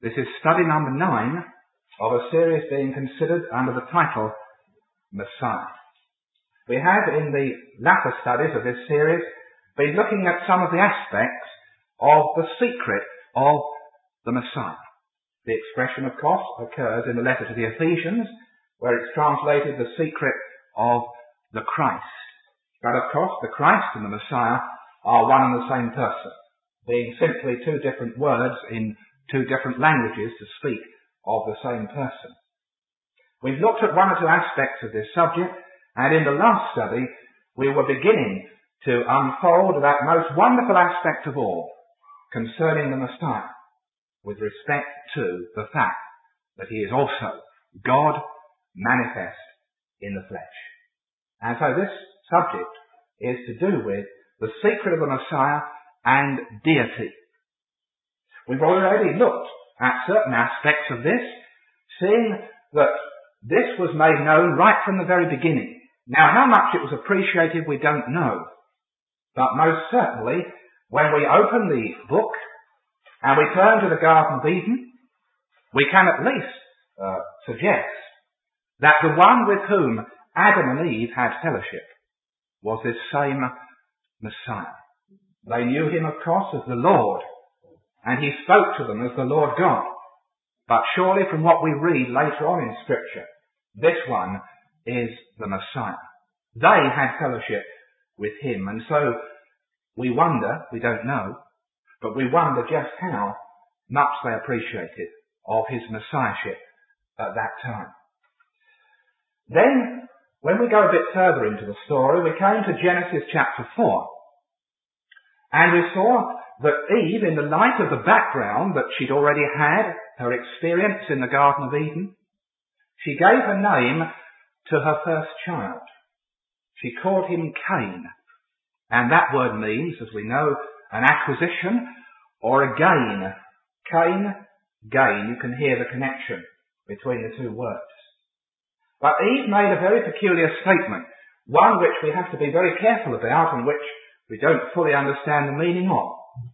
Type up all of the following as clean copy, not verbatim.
This is study number 9 of a series being considered under the title Messiah. We have, in the latter studies of this series, been looking at some of the aspects of the secret of the Messiah. The expression, of course, occurs in the letter to the Ephesians, where it's translated the secret of the Christ. But of course, the Christ and the Messiah are one and the same person, being simply two different words in two different languages to speak of the same person. We've looked at one or two aspects of this subject, and in the last study, we were beginning to unfold that most wonderful aspect of all concerning the Messiah, with respect to the fact that he is also God manifest in the flesh. And so this subject is to do with the secret of the Messiah and deity. We've already looked at certain aspects of this, seeing that this was made known right from the very beginning. Now, how much it was appreciated, we don't know. But most certainly, when we open the book and we turn to the Garden of Eden, we can at least suggest that the one with whom Adam and Eve had fellowship was this same Messiah. They knew him, of course, as the Lord, and he spoke to them as the Lord God. But surely from what we read later on in Scripture, this one is the Messiah. They had fellowship with him, and so we wonder, we don't know, but we wonder just how much they appreciated of his Messiahship at that time. Then, when we go a bit further into the story, we came to Genesis chapter 4, and we saw that Eve, in the light of the background that she'd already had, her experience in the Garden of Eden, she gave a name to her first child. She called him Cain. And that word means, as we know, an acquisition or a gain. Cain, gain. You can hear the connection between the two words. But Eve made a very peculiar statement, one which we have to be very careful about and which we don't fully understand the meaning of.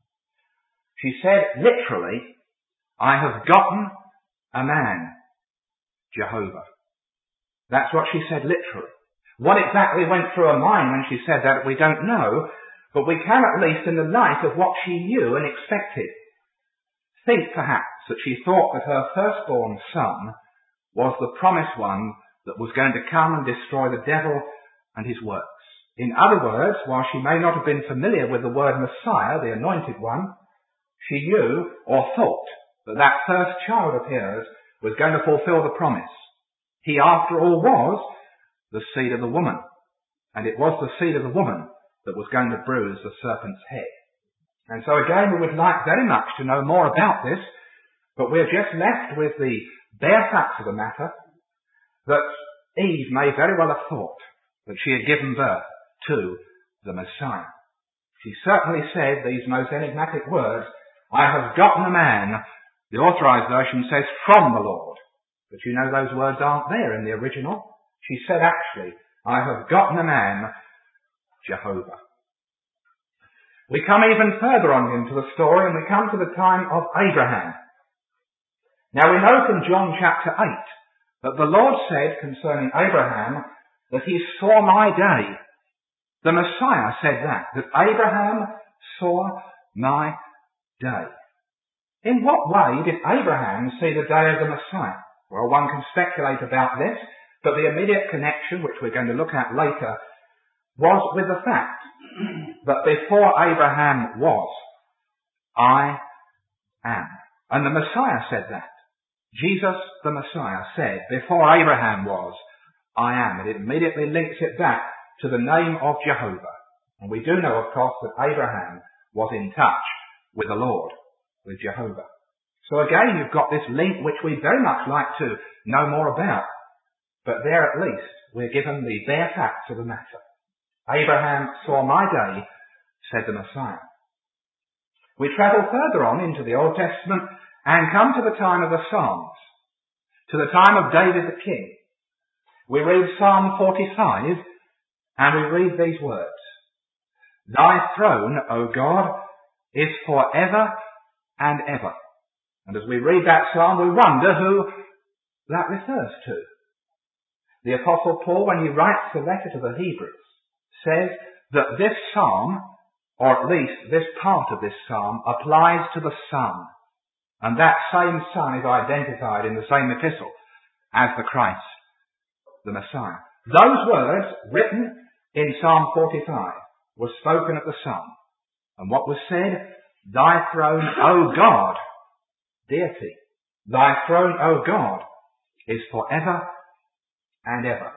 She said, literally, I have gotten a man, Jehovah. That's what she said literally. What exactly went through her mind when she said that, we don't know, but we can at least, in the light of what she knew and expected, think perhaps that she thought that her firstborn son was the promised one that was going to come and destroy the devil and his works. In other words, while she may not have been familiar with the word Messiah, the anointed one, she knew or thought that that first child of hers was going to fulfill the promise. He, after all, was the seed of the woman, and it was the seed of the woman that was going to bruise the serpent's head. And so again, we would like very much to know more about this, but we're just left with the bare facts of the matter, that Eve may very well have thought that she had given birth to the Messiah. She certainly said these most enigmatic words, I have gotten a man. The Authorized Version says from the Lord. But you know those words aren't there in the original. She said actually, I have gotten a man, Jehovah. We come even further on into the story and we come to the time of Abraham. Now we know from John chapter 8 that the Lord said concerning Abraham that he saw my day. The Messiah said that Abraham saw my day. In what way did Abraham see the day of the Messiah? Well, one can speculate about this, but the immediate connection, which we're going to look at later, was with the fact that before Abraham was, I am. And the Messiah said that. Jesus, the Messiah, said, before Abraham was, I am. And it immediately links it back to the name of Jehovah. And we do know, of course, that Abraham was in touch with the Lord, with Jehovah. So again, you've got this link which we'd very much like to know more about. But there at least, we're given the bare facts of the matter. Abraham saw my day, said the Messiah. We travel further on into the Old Testament and come to the time of the Psalms, to the time of David the king. We read Psalm 45 and we read these words. Thy throne, O God, is forever and ever. And as we read that psalm, we wonder who that refers to. The Apostle Paul, when he writes the letter to the Hebrews, says that this psalm, or at least this part of this psalm, applies to the Son. And that same Son is identified in the same epistle as the Christ, the Messiah. Those words, written in Psalm 45, were spoken of the Son. And what was said? Thy throne, O God, deity, thy throne, O God, is forever and ever.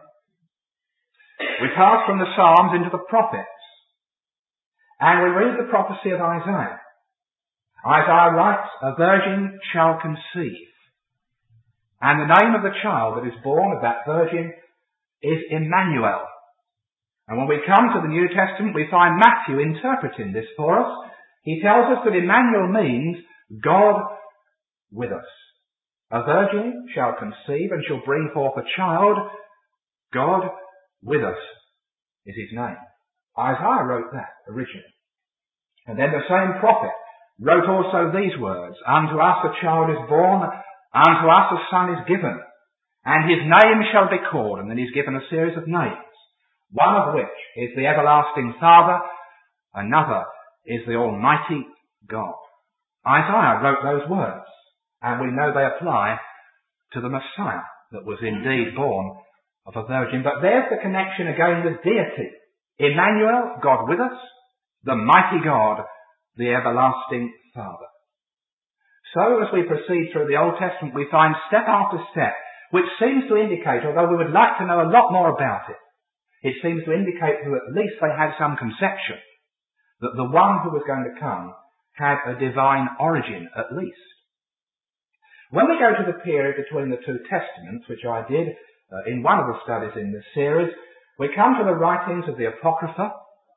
We pass from the Psalms into the prophets, and we read the prophecy of Isaiah. Isaiah writes, a virgin shall conceive, and the name of the child that is born of that virgin is Emmanuel. And when we come to the New Testament, we find Matthew interpreting this for us. He tells us that Emmanuel means God with us. A virgin shall conceive and shall bring forth a child. God with us is his name. Isaiah wrote that originally. And then the same prophet wrote also these words, unto us a child is born, unto us a son is given, and his name shall be called. And then he's given a series of names, one of which is the everlasting Father, another is the Almighty God. Isaiah wrote those words, and we know they apply to the Messiah that was indeed born of a virgin. But there's the connection again with deity. Emmanuel, God with us, the mighty God, the everlasting Father. So as we proceed through the Old Testament, we find step after step, which seems to indicate, although we would like to know a lot more about it, it seems to indicate that at least they had some conception that the one who was going to come had a divine origin, at least. When we go to the period between the two testaments, which I did in one of the studies in this series, we come to the writings of the Apocrypha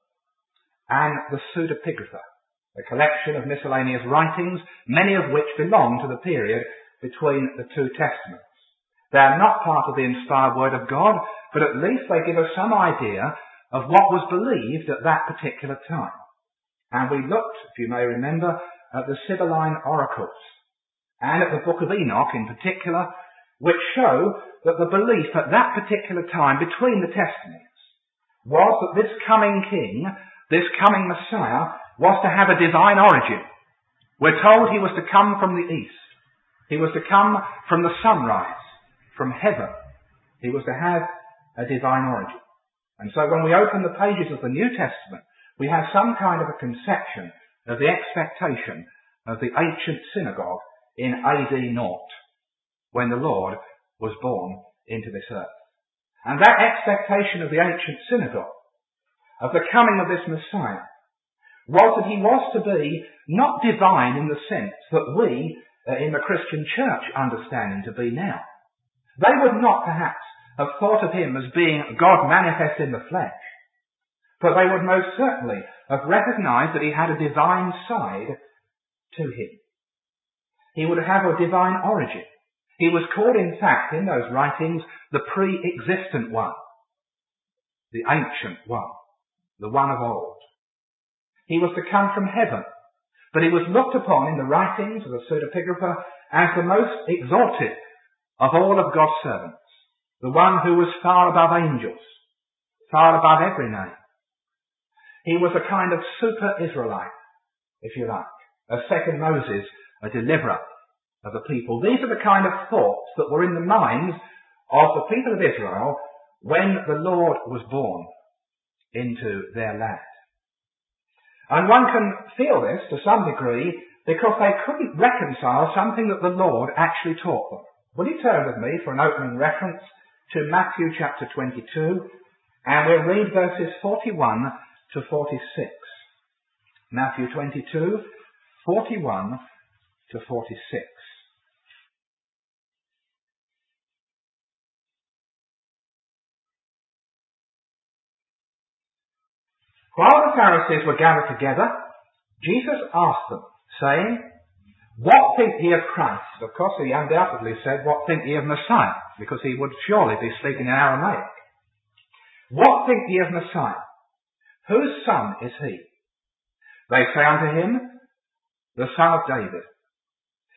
and the Pseudepigrapha, a collection of miscellaneous writings, many of which belong to the period between the two testaments. They are not part of the inspired Word of God, but at least they give us some idea of what was believed at that particular time. And we looked, if you may remember, at the Sibylline oracles and at the book of Enoch in particular, which show that the belief at that particular time between the testaments was that this coming king, this coming Messiah, was to have a divine origin. We're told he was to come from the east. He was to come from the sunrise, from heaven. He was to have a divine origin. And so when we open the pages of the New Testament, we have some kind of a conception of the expectation of the ancient synagogue in AD 0, when the Lord was born into this earth. And that expectation of the ancient synagogue, of the coming of this Messiah, was that he was to be not divine in the sense that we in the Christian church understand him to be now. They would not perhaps have thought of him as being God manifest in the flesh, but they would most certainly have recognized that he had a divine side to him. He would have a divine origin. He was called, in fact, in those writings, the pre-existent one, the ancient one, the one of old. He was to come from heaven, but he was looked upon in the writings of the Pseudepigrapha as the most exalted of all of God's servants, the one who was far above angels, far above every name. He was a kind of super-Israelite, if you like, a second Moses, a deliverer of the people. These are the kind of thoughts that were in the minds of the people of Israel when the Lord was born into their land. And one can feel this to some degree because they couldn't reconcile something that the Lord actually taught them. Will you turn with me for an opening reference to Matthew chapter 22, and we'll read verses 41 to 46. Matthew 22, 41 to 46. While the Pharisees were gathered together, Jesus asked them, saying, What think ye of Christ? Of course, he undoubtedly said, What think ye of Messiah? Because he would surely be speaking in Aramaic. What think ye of Messiah? Whose son is he? They say unto him, The son of David.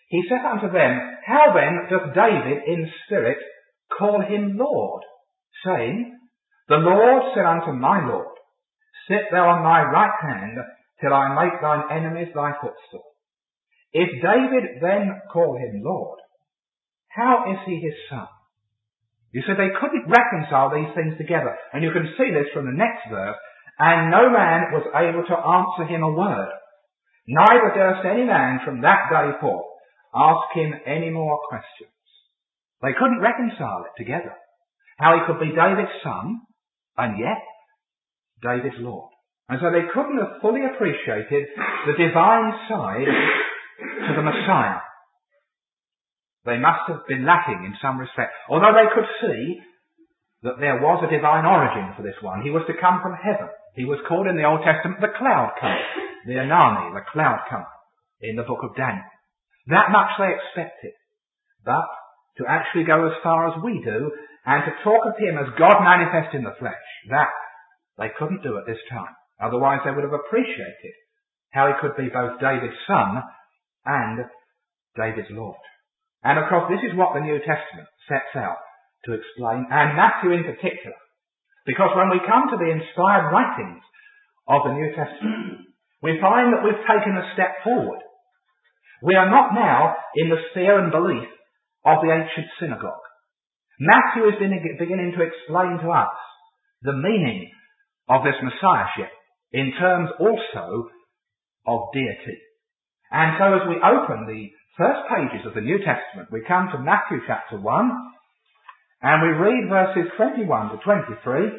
He saith unto them, How then doth David in spirit call him Lord, saying, The Lord said unto my Lord, Sit thou on my right hand, till I make thine enemies thy footstool. If David then call him Lord, how is he his son? You see, they couldn't reconcile these things together. And you can see this from the next verse. And no man was able to answer him a word. Neither durst any man from that day forth ask him any more questions. They couldn't reconcile it together. How he could be David's son, and yet David's Lord. And so they couldn't have fully appreciated the divine side to the Messiah. They must have been lacking in some respect. Although they could see that there was a divine origin for this one. He was to come from heaven. He was called in the Old Testament the cloud comer, the Anani, the cloud comer, in the book of Daniel. That much they expected. But to actually go as far as we do and to talk of him as God manifest in the flesh, that they couldn't do at this time. Otherwise they would have appreciated how he could be both David's son and David's Lord. And of course this is what the New Testament sets out to explain, and Matthew in particular. Because when we come to the inspired writings of the New Testament, we find that we've taken a step forward. We are not now in the sphere and belief of the ancient synagogue. Matthew is beginning to explain to us the meaning of this Messiahship in terms also of deity. And so as we open the first pages of the New Testament, we come to Matthew chapter 1, and we read verses 21 to 23.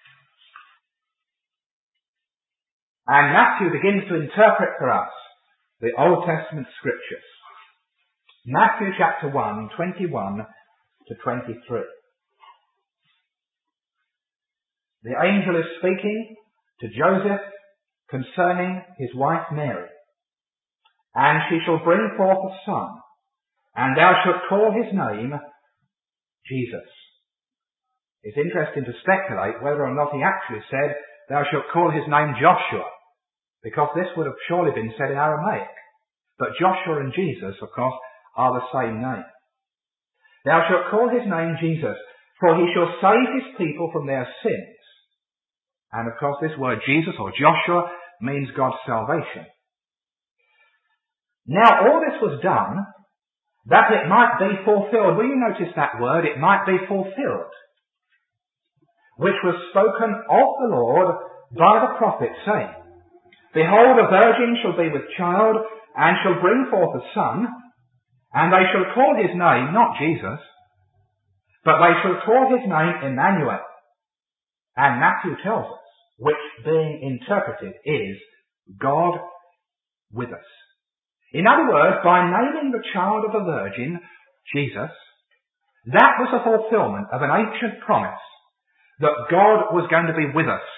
And Matthew begins to interpret for us the Old Testament scriptures. Matthew chapter 1, 21 to 23. The angel is speaking to Joseph concerning his wife Mary. And she shall bring forth a son, and thou shalt call his name Jesus. It's interesting to speculate whether or not he actually said, Thou shalt call his name Joshua, because this would have surely been said in Aramaic. But Joshua and Jesus, of course, are the same name. Thou shalt call his name Jesus, for he shall save his people from their sins. And of course this word Jesus or Joshua means God's salvation. Now all this was done that it might be fulfilled. Will you notice that word? It might be fulfilled. Which was spoken of the Lord by the prophet, saying, Behold, a virgin shall be with child, and shall bring forth a son, and they shall call his name not Jesus, but they shall call his name Emmanuel. And Matthew tells us, which being interpreted is God with us. In other words, by naming the child of a virgin, Jesus, that was a fulfillment of an ancient promise that God was going to be with us.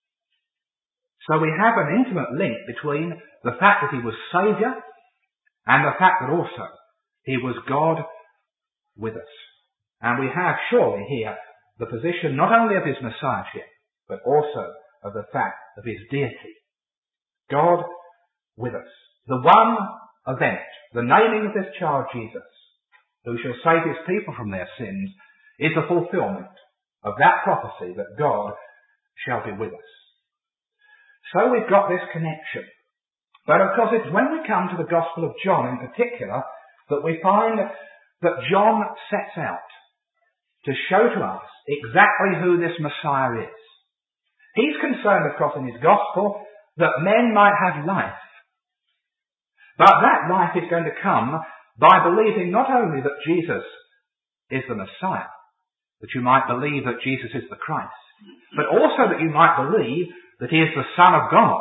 So we have an intimate link between the fact that he was Saviour and the fact that also he was God with us. And we have surely here the position not only of his Messiahship, but also of the fact of his deity. God with us. The one event, the naming of this child Jesus, who shall save his people from their sins, is the fulfillment of that prophecy that God shall be with us. So we've got this connection. But of course it's when we come to the Gospel of John in particular that we find that John sets out to show to us exactly who this Messiah is. He's concerned, of course, in his Gospel that men might have life. But that life is going to come by believing not only that Jesus is the Messiah, that you might believe that Jesus is the Christ, but also that you might believe that he is the Son of God.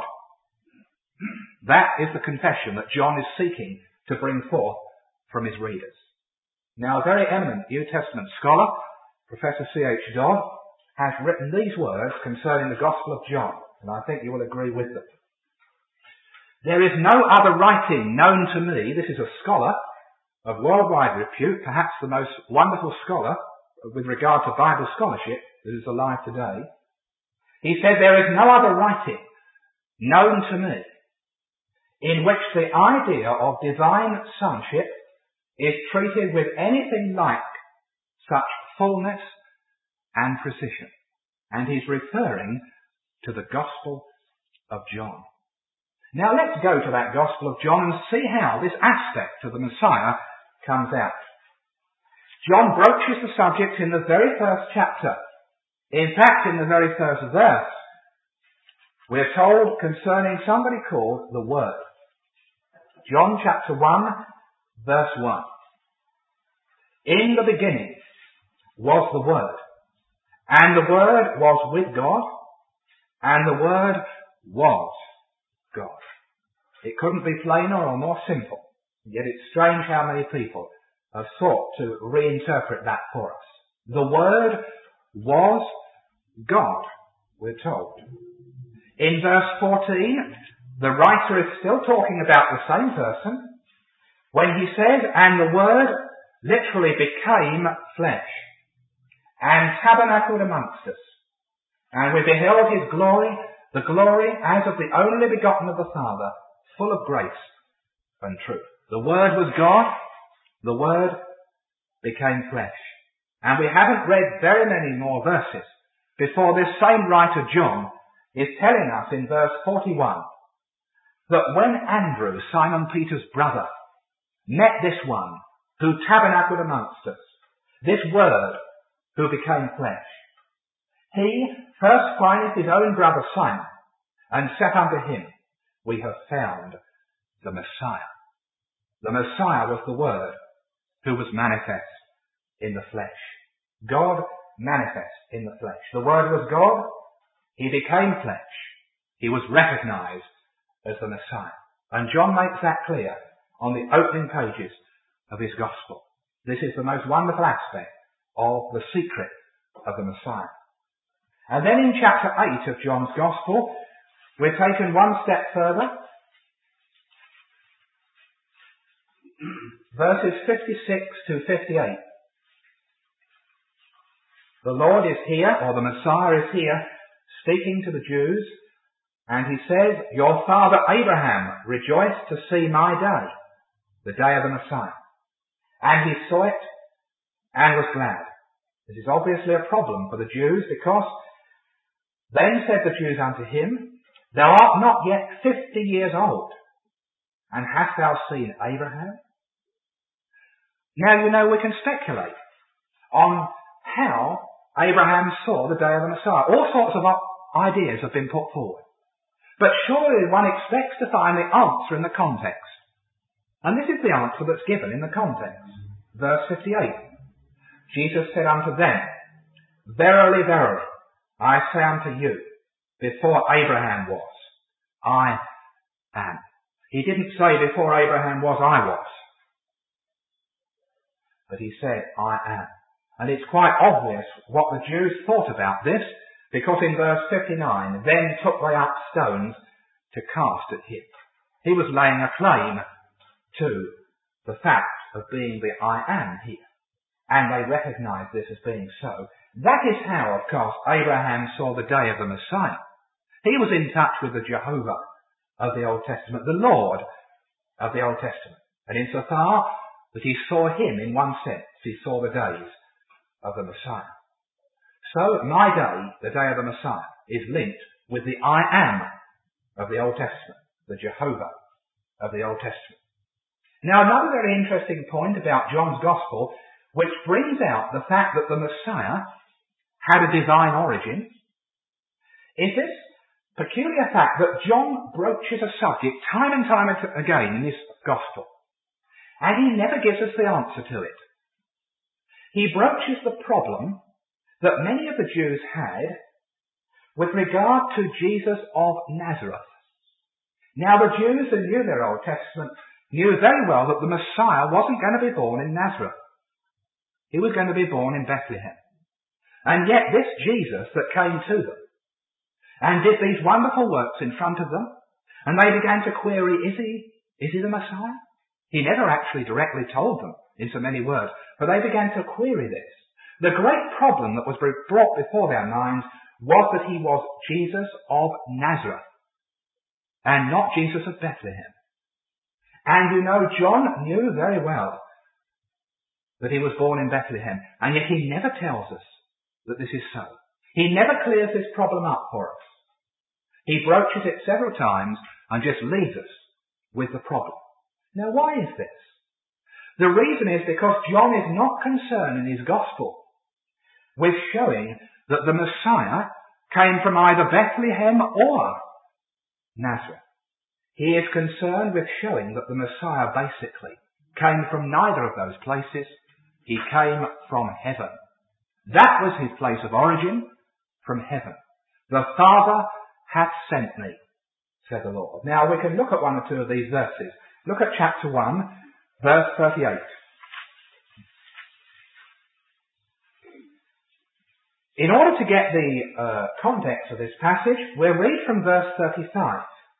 That is the confession that John is seeking to bring forth from his readers. Now, a very eminent New Testament scholar, Professor C.H. Dodd, has written these words concerning the Gospel of John, and I think you will agree with them. There is no other writing known to me, this is a scholar of worldwide repute, perhaps the most wonderful scholar with regard to Bible scholarship that is alive today. He said, there is no other writing known to me in which the idea of divine sonship is treated with anything like such fullness and precision. And he's referring to the Gospel of John. Now let's go to that Gospel of John and see how this aspect of the Messiah comes out. John broaches the subject in the very first chapter. In fact, in the very first verse, we're told concerning somebody called the Word. John chapter 1, verse 1. In the beginning was the Word, and the Word was with God, and the Word was God. It couldn't be plainer or more simple, yet it's strange how many people have sought to reinterpret that for us. The Word was God, we're told. In verse 14, the writer is still talking about the same person when he says, and the Word literally became flesh and tabernacled amongst us. And we beheld his glory, the glory as of the only begotten of the Father, full of grace and truth. The Word was God. The Word became flesh. And we haven't read very many more verses before this same writer John is telling us in verse 41 that when Andrew, Simon Peter's brother, met this one who tabernacled amongst us, this Word who became flesh, he first findeth his own brother Simon and said unto him, we have found the Messiah. The Messiah was the Word who was manifest in the flesh. God manifest in the flesh. The Word was God. He became flesh. He was recognized as the Messiah. And John makes that clear on the opening pages of his Gospel. This is the most wonderful aspect of the secret of the Messiah. And then in chapter 8 of John's Gospel, we're taken one step further. Verses 56 to 58. The Lord is here, or the Messiah is here, speaking to the Jews, and he says, your father Abraham rejoiced to see my day, the day of the Messiah. And he saw it and was glad. This is obviously a problem for the Jews, because then said the Jews unto him, thou art not yet 50 years old, and hast thou seen Abraham? Now, you know, we can speculate on how Abraham saw the day of the Messiah. All sorts of ideas have been put forward. But surely one expects to find the answer in the context. And this is the answer that's given in the context. Verse 58. Jesus said unto them, verily, verily, I say unto you, before Abraham was, I am. He didn't say before Abraham was, I was. But he said, I am. And it's quite obvious what the Jews thought about this, because in verse 59, then took they up stones to cast at him. He was laying a claim to the fact of being the I am here. And they recognized this as being so. That is how, of course, Abraham saw the day of the Messiah. He was in touch with the Jehovah of the Old Testament, the Lord of the Old Testament. And insofar that he saw him in one sense, he saw the days of the Messiah. So my day, the day of the Messiah, is linked with the I am of the Old Testament, the Jehovah of the Old Testament. Now, another very interesting point about John's Gospel, which brings out the fact that the Messiah had a divine origin, is this peculiar fact that John broaches a subject time and time again in his Gospel, and he never gives us the answer to it. He broaches the problem that many of the Jews had with regard to Jesus of Nazareth. Now, the Jews who knew their Old Testament knew very well that the Messiah wasn't going to be born in Nazareth. He was going to be born in Bethlehem. And yet this Jesus that came to them and did these wonderful works in front of them, and they began to query, is he the Messiah? He never actually directly told them in so many words, but they began to query this. The great problem that was brought before their minds was that he was Jesus of Nazareth and not Jesus of Bethlehem. And you know, John knew very well that he was born in Bethlehem, and yet he never tells us that this is so. He never clears this problem up for us. He broaches it several times and just leaves us with the problem. Now, why is this? The reason is because John is not concerned in his gospel with showing that the Messiah came from either Bethlehem or Nazareth. He is concerned with showing that the Messiah basically came from neither of those places. He came from heaven. That was his place of origin, from heaven. The Father hath sent me, said the Lord. Now we can look at one or two of these verses. Look at chapter 1, verse 38. In order to get the context of this passage, we'll read from verse 35.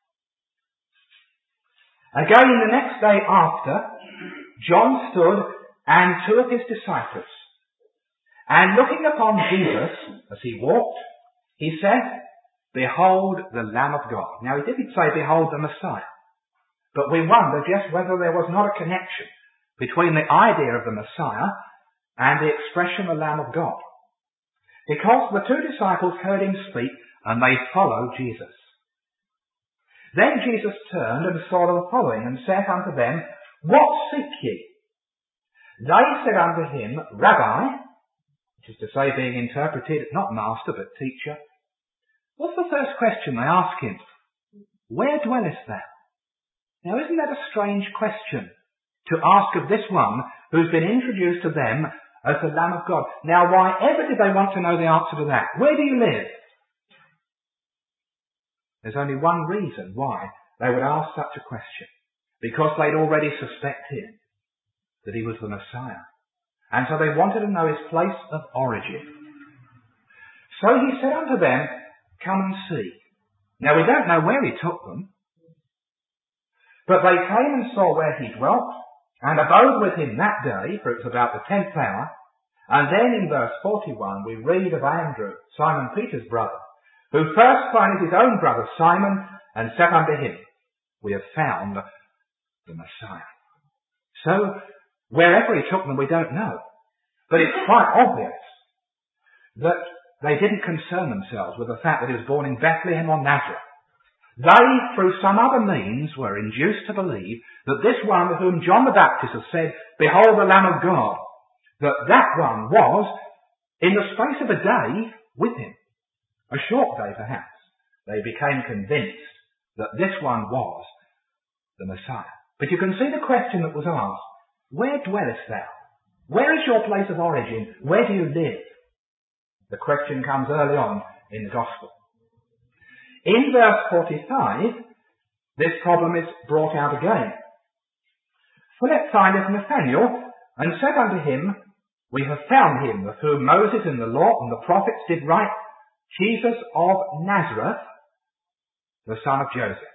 Again, the next day after, John stood and two of his disciples, and looking upon Jesus as he walked, he said, Behold the Lamb of God. Now he didn't say, Behold the Messiah. But we wonder just whether there was not a connection between the idea of the Messiah and the expression the Lamb of God. Because the two disciples heard him speak and they followed Jesus. Then Jesus turned and saw them following and said unto them, What seek ye? They said unto him, Rabbi, which is to say being interpreted, not master but teacher. What's the first question they ask him? Where dwellest thou? Now isn't that a strange question to ask of this one who's been introduced to them as the Lamb of God? Now why ever did they want to know the answer to that? Where do you live? There's only one reason why they would ask such a question. Because they'd already suspected that he was the Messiah. And so they wanted to know his place of origin. So he said unto them, Come and see. Now we don't know where he took them. But they came and saw where he dwelt, and abode with him that day, for it was about the 10th hour. And then in verse 41 we read of Andrew, Simon Peter's brother, who first findeth his own brother Simon, and said unto him, We have found the Messiah. So, wherever he took them we don't know. But it's quite obvious that they didn't concern themselves with the fact that he was born in Bethlehem or Nazareth. They, through some other means, were induced to believe that this one whom John the Baptist has said, Behold the Lamb of God, that one was, in the space of a day, with him. A short day, perhaps. They became convinced that this one was the Messiah. But you can see the question that was asked. Where dwellest thou? Where is your place of origin? Where do you live? The question comes early on in the Gospel. In verse 45, this problem is brought out again. Philip findeth Nathanael, and said unto him, We have found him, of whom Moses in the law and the prophets did write, Jesus of Nazareth, the son of Joseph.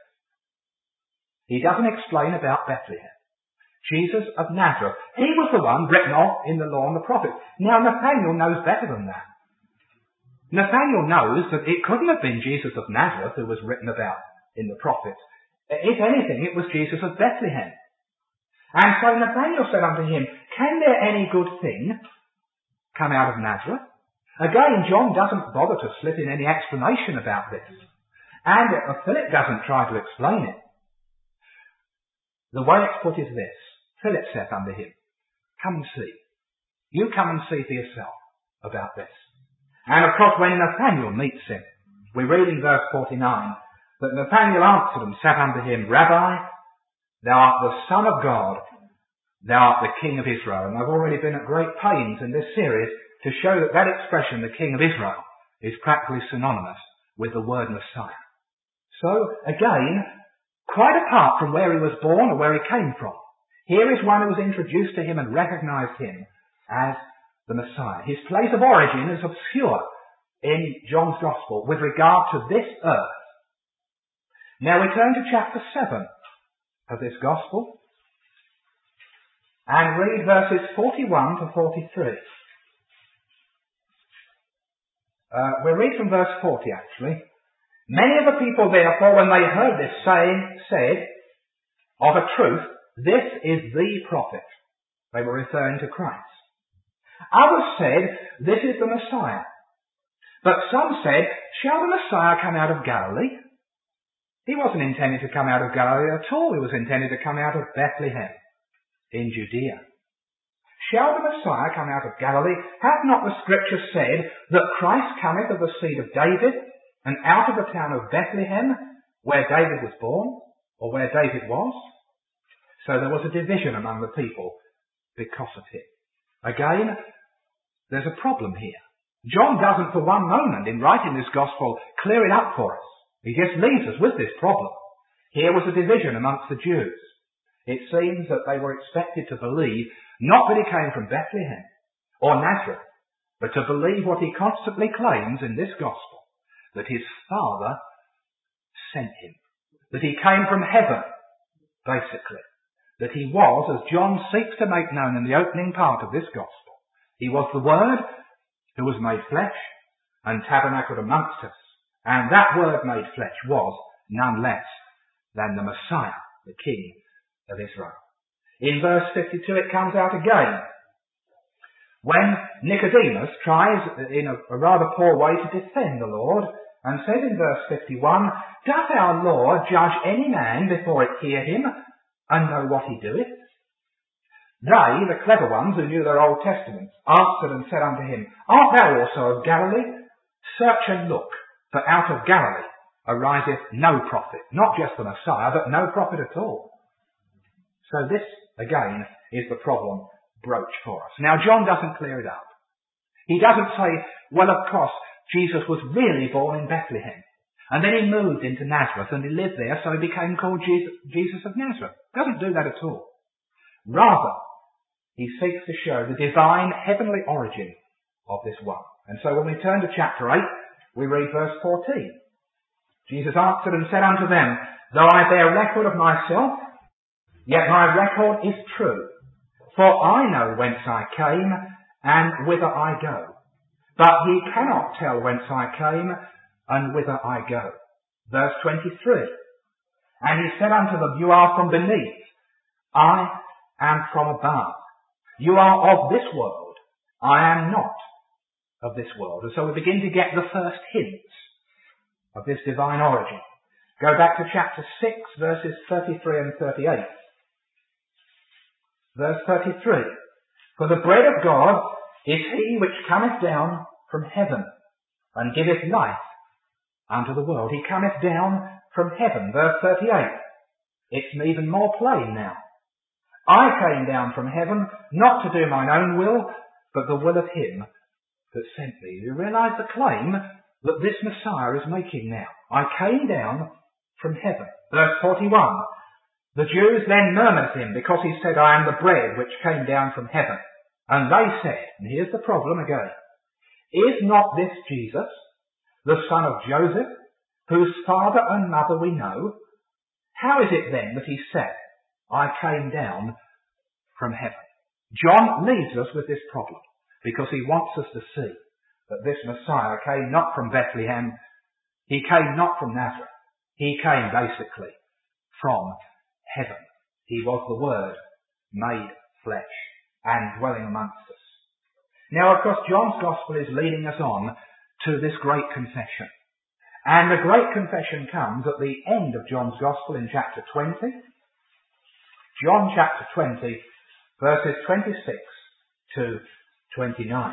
He doesn't explain about Bethlehem. Jesus of Nazareth. He was the one written of in the law and the prophets. Now Nathanael knows better than that. Nathanael knows that it couldn't have been Jesus of Nazareth who was written about in the prophets. If anything, it was Jesus of Bethlehem. And so Nathanael said unto him, Can there any good thing come out of Nazareth? Again, John doesn't bother to slip in any explanation about this. And Philip doesn't try to explain it. The way it's put is this. Philip saith unto him, Come and see. You come and see for yourself about this. And of course, when Nathanael meets him, we read in verse 49 that Nathanael answered and said unto him, Rabbi, thou art the Son of God, thou art the King of Israel. And I've already been at great pains in this series to show that that expression, the King of Israel, is practically synonymous with the word Messiah. So, again, quite apart from where he was born or where he came from, here is one who was introduced to him and recognized him as the Messiah. His place of origin is obscure in John's Gospel with regard to this earth. Now we turn to chapter 7 of this Gospel and read verses 41 to 43. We'll read from verse 40 actually. Many of the people therefore, when they heard this saying, said, Of a truth, this is the prophet. They were referring to Christ. Others said, this is the Messiah. But some said, shall the Messiah come out of Galilee? He wasn't intended to come out of Galilee at all. He was intended to come out of Bethlehem in Judea. Shall the Messiah come out of Galilee? Hath not the Scripture said that Christ cometh of the seed of David, and out of the town of Bethlehem, where David was born, or where David was? So there was a division among the people because of him. Again, there's a problem here. John doesn't for one moment, in writing this gospel, clear it up for us. He just leaves us with this problem. Here was a division amongst the Jews. It seems that they were expected to believe not that he came from Bethlehem or Nazareth, but to believe what he constantly claims in this gospel, that his Father sent him, that he came from heaven, basically, that he was, as John seeks to make known in the opening part of this gospel, he was the Word who was made flesh and tabernacled amongst us, and that Word made flesh was none less than the Messiah, the King of Israel. In verse 52 it comes out again, when Nicodemus tries in a rather poor way to defend the Lord, and says in verse 51, doth our Lord judge any man before it hear him, and know what he doeth? They, the clever ones who knew their Old Testaments, answered and said unto him, art thou also of Galilee? Search and look, for out of Galilee ariseth no prophet, not just the Messiah, but no prophet at all. So this, again, is the problem broached for us. Now, John doesn't clear it up. He doesn't say, well, of course, Jesus was really born in Bethlehem, and then he moved into Nazareth and he lived there, so he became called Jesus of Nazareth. Doesn't do that at all. Rather, he seeks to show the divine heavenly origin of this one. And so when we turn to chapter 8, we read verse 14. Jesus answered and said unto them, though I bear record of myself, yet my record is true. For I know whence I came and whither I go. But ye cannot tell whence I came and whither I go. Verse 23. And he said unto them, you are from beneath, I am from above. You are of this world, I am not of this world. And so we begin to get the first hints of this divine origin. Go back to chapter 6, verses 33 and 38. Verse 33. For the bread of God is he which cometh down from heaven, and giveth life unto the world. He cometh down from heaven. Verse 38. It's even more plain now. I came down from heaven, not to do mine own will, but the will of him that sent me. You realise the claim that this Messiah is making now. I came down from heaven. Verse 41. The Jews then murmured at him because he said, I am the bread which came down from heaven. And they said, and here's the problem again, is not this Jesus, the son of Joseph, whose father and mother we know? How is it then that he said, I came down from heaven? John leaves us with this problem because he wants us to see that this Messiah came not from Bethlehem, he came not from Nazareth, he came basically from heaven. He was the Word made flesh and dwelling amongst us. Now, of course, John's Gospel is leading us on to this great confession. And the great confession comes at the end of John's Gospel in chapter 20. John chapter 20, verses 26 to 29.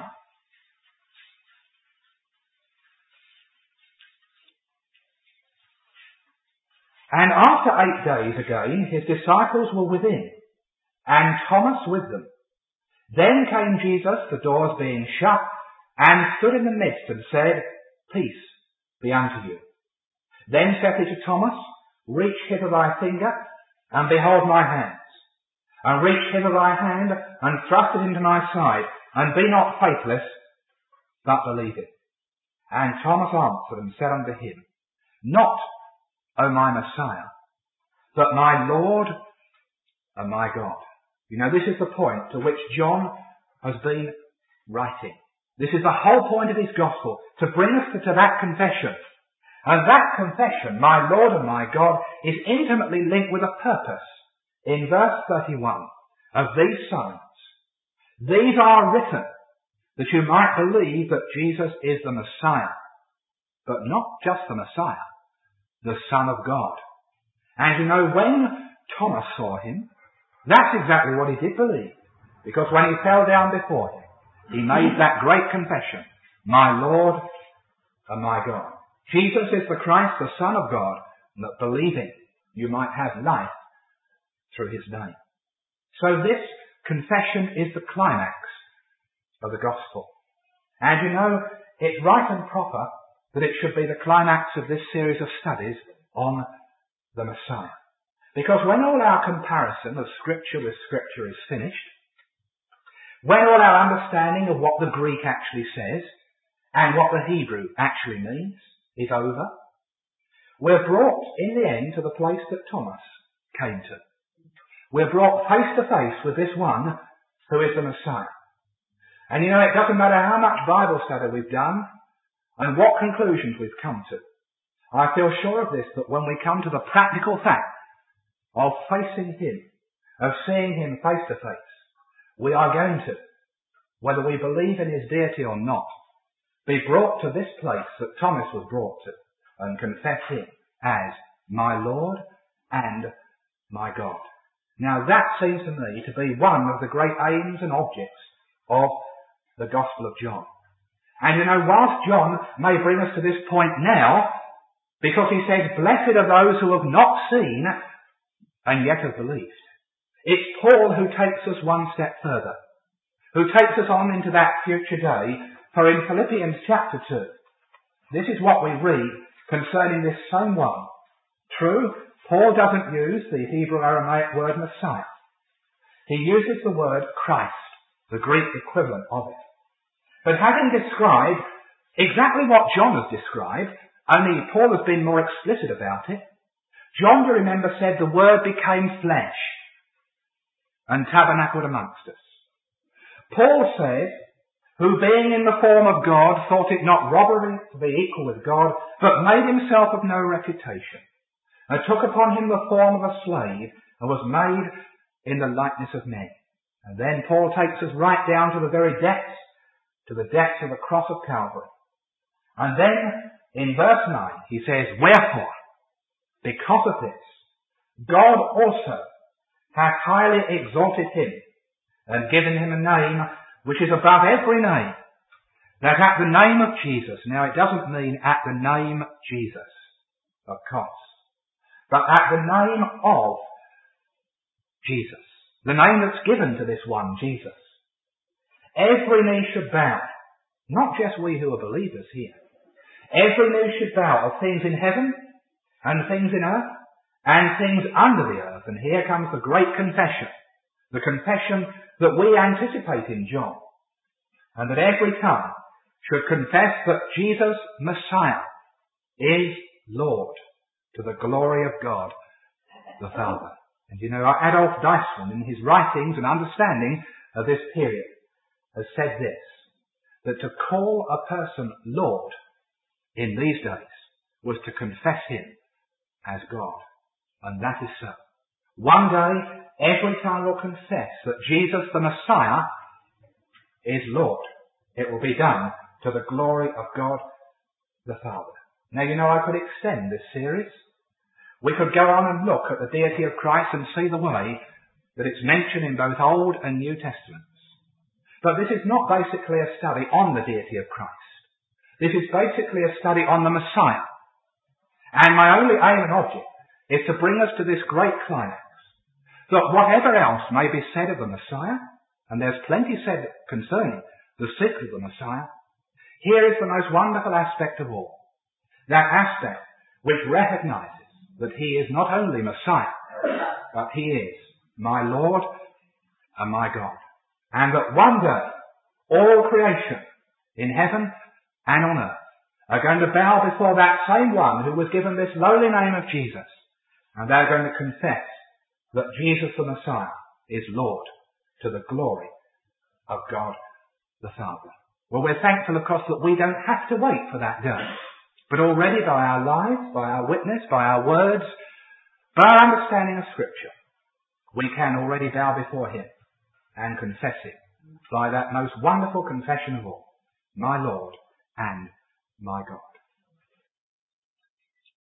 And after 8 days again, his disciples were within, and Thomas with them. Then came Jesus, the doors being shut, and stood in the midst and said, Peace be unto you. Then said he to Thomas, Reach hither thy finger, and behold my hands. And reach hither thy hand, and thrust it into my side, and be not faithless, but believing. And Thomas answered and said unto him, Not, O my Messiah, but my Lord and my God. You know, this is the point to which John has been writing. This is the whole point of his gospel, to bring us to that confession. And that confession, my Lord and my God, is intimately linked with a purpose. In verse 31 of these Psalms, these are written that you might believe that Jesus is the Messiah, but not just the Messiah, the Son of God. And you know, when Thomas saw him, that's exactly what he did believe. Because when he fell down before him, he made that great confession, my Lord and my God. Jesus is the Christ, the Son of God, and that believing you might have life through his name. So this confession is the climax of the gospel. And you know, it's right and proper that it should be the climax of this series of studies on the Messiah. Because when all our comparison of Scripture with Scripture is finished, when all our understanding of what the Greek actually says and what the Hebrew actually means is over, we're brought in the end to the place that Thomas came to. We're brought face to face with this one who is the Messiah. And you know, it doesn't matter how much Bible study we've done and what conclusions we've come to. I feel sure of this, that when we come to the practical fact of facing him, of seeing him face to face, we are going to, whether we believe in his deity or not, be brought to this place that Thomas was brought to and confess him as my Lord and my God. Now that seems to me to be one of the great aims and objects of the Gospel of John. And you know, whilst John may bring us to this point now, because he says, blessed are those who have not seen and yet have believed. It's Paul who takes us one step further, who takes us on into that future day. For in Philippians chapter 2, this is what we read concerning this same one. True, Paul doesn't use the Hebrew Aramaic word Messiah. He uses the word Christ, the Greek equivalent of it. But having described exactly what John has described, only Paul has been more explicit about it, John, you remember, said the Word became flesh and tabernacled amongst us. Paul said, who being in the form of God thought it not robbery to be equal with God, but made himself of no reputation, and took upon him the form of a slave, and was made in the likeness of men. And then Paul takes us right down to the very depths, to the depths of the cross of Calvary. And then, in verse 9, he says, wherefore, because of this, God also hath highly exalted him, and given him a name which is above every name, that at the name of Jesus, now it doesn't mean at the name Jesus, of course, but at the name of Jesus, the name that's given to this one, Jesus, every knee should bow, not just we who are believers here. Every knee should bow of things in heaven and things in earth and things under the earth. And here comes the great confession, the confession that we anticipate in John, and that every tongue should confess that Jesus, Messiah, is Lord, to the glory of God the Father. And you know, Adolf Deissmann, in his writings and understanding of this period, has said this, that to call a person Lord in these days was to confess him as God. And that is so. One day, every tongue will confess that Jesus the Messiah is Lord. It will be done to the glory of God the Father. Now, you know, I could extend this series. We could go on and look at the deity of Christ and see the way that it's mentioned in both Old and New Testaments. But this is not basically a study on the deity of Christ. This is basically a study on the Messiah. And my only aim and object is to bring us to this great climax, that whatever else may be said of the Messiah, and there's plenty said concerning the secret of the Messiah, here is the most wonderful aspect of all. That aspect which recognizes that he is not only Messiah, but he is my Lord and my God. And that one day, all creation in heaven and on earth are going to bow before that same one who was given this lowly name of Jesus. And they're going to confess that Jesus the Messiah is Lord, to the glory of God the Father. Well, we're thankful, of course, that we don't have to wait for that day. But already by our lives, by our witness, by our words, by our understanding of Scripture, we can already bow before him and confess him by that most wonderful confession of all, my Lord and my God.